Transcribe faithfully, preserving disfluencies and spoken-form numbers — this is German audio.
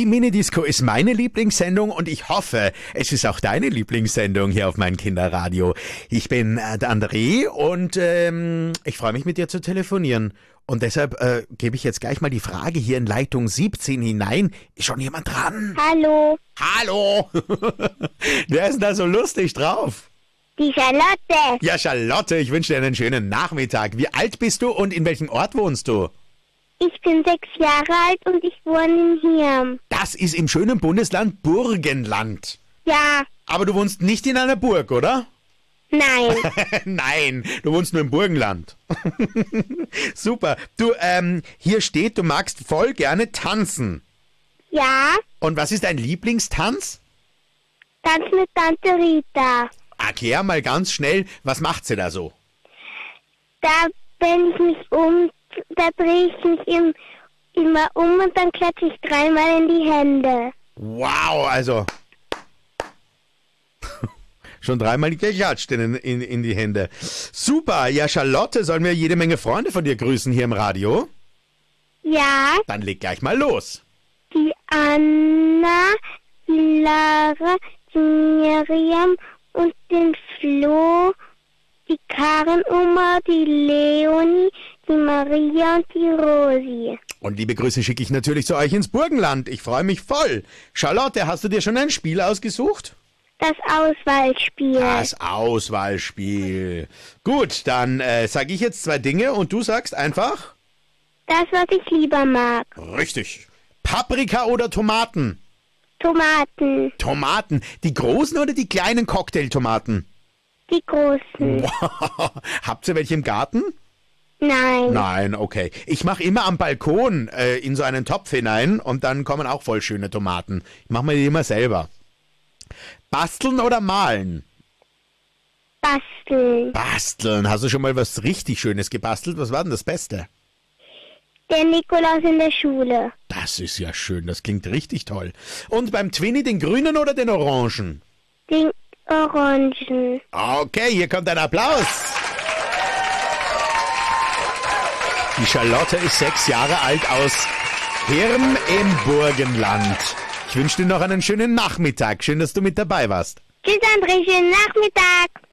Die Minidisco ist meine Lieblingssendung und ich hoffe, es ist auch deine Lieblingssendung hier auf mein Kinderradio. Ich bin äh, der André und ähm, ich freue mich, mit dir zu telefonieren. Und deshalb äh, gebe ich jetzt gleich mal die Frage hier in Leitung siebzehn hinein. Ist schon jemand dran? Hallo, Hallo! Wer ist denn da so lustig drauf? die Charlotte. Ja, Charlotte, ich wünsche dir einen schönen Nachmittag. Wie alt bist du und in welchem Ort wohnst du? Ich bin sechs Jahre alt und ich wohne in Hirn. Das ist im schönen Bundesland Burgenland. Ja, Aber du wohnst nicht in einer Burg, oder? nein. Nein, du wohnst nur im Burgenland. Super. Du, ähm, hier steht, du magst voll gerne tanzen. Ja, Und was ist dein Lieblingstanz? Tanz mit Tante Rita. Erklär mal ganz schnell, was macht sie da so? Da, wenn ich mich um, da drehe ich mich im, immer um und dann klatsche ich dreimal in die Hände. Wow, also schon dreimal geklatscht in, in, in die Hände. Super, ja Charlotte, sollen wir jede Menge Freunde von dir grüßen hier im Radio? Ja, Dann leg gleich mal los. die Anna, die Lara, die Miriam und den Flo, die Karin Oma, die Leonie, die Maria und die Rosi. Und liebe Grüße schicke ich natürlich zu euch ins Burgenland. Ich freue mich voll. Charlotte, hast du dir schon ein Spiel ausgesucht? Das Auswahlspiel. Das Auswahlspiel. Gut, dann äh, sage ich jetzt zwei Dinge und du sagst einfach? Das, was ich lieber mag. Richtig. Paprika oder Tomaten? Tomaten. Tomaten. Die großen oder die kleinen Cocktailtomaten? Die großen. Habt ihr welche im Garten? Nein. Nein, okay. Ich mache immer am Balkon äh, in so einen Topf hinein und dann kommen auch voll schöne Tomaten. Ich mache mir die immer selber. Basteln oder malen? Basteln. Basteln. Hast du schon mal was richtig Schönes gebastelt? Was war denn das Beste? Der Nikolaus in der Schule. Das ist ja schön. Das klingt richtig toll. Und beim Twinny den grünen oder den orangen? Den Orangen. Okay, hier kommt ein Applaus. Die Charlotte ist sechs Jahre alt aus Hirn im Burgenland. Ich wünsche dir noch einen schönen Nachmittag. Schön, dass du mit dabei warst. Tschüss, André. Schönen Nachmittag.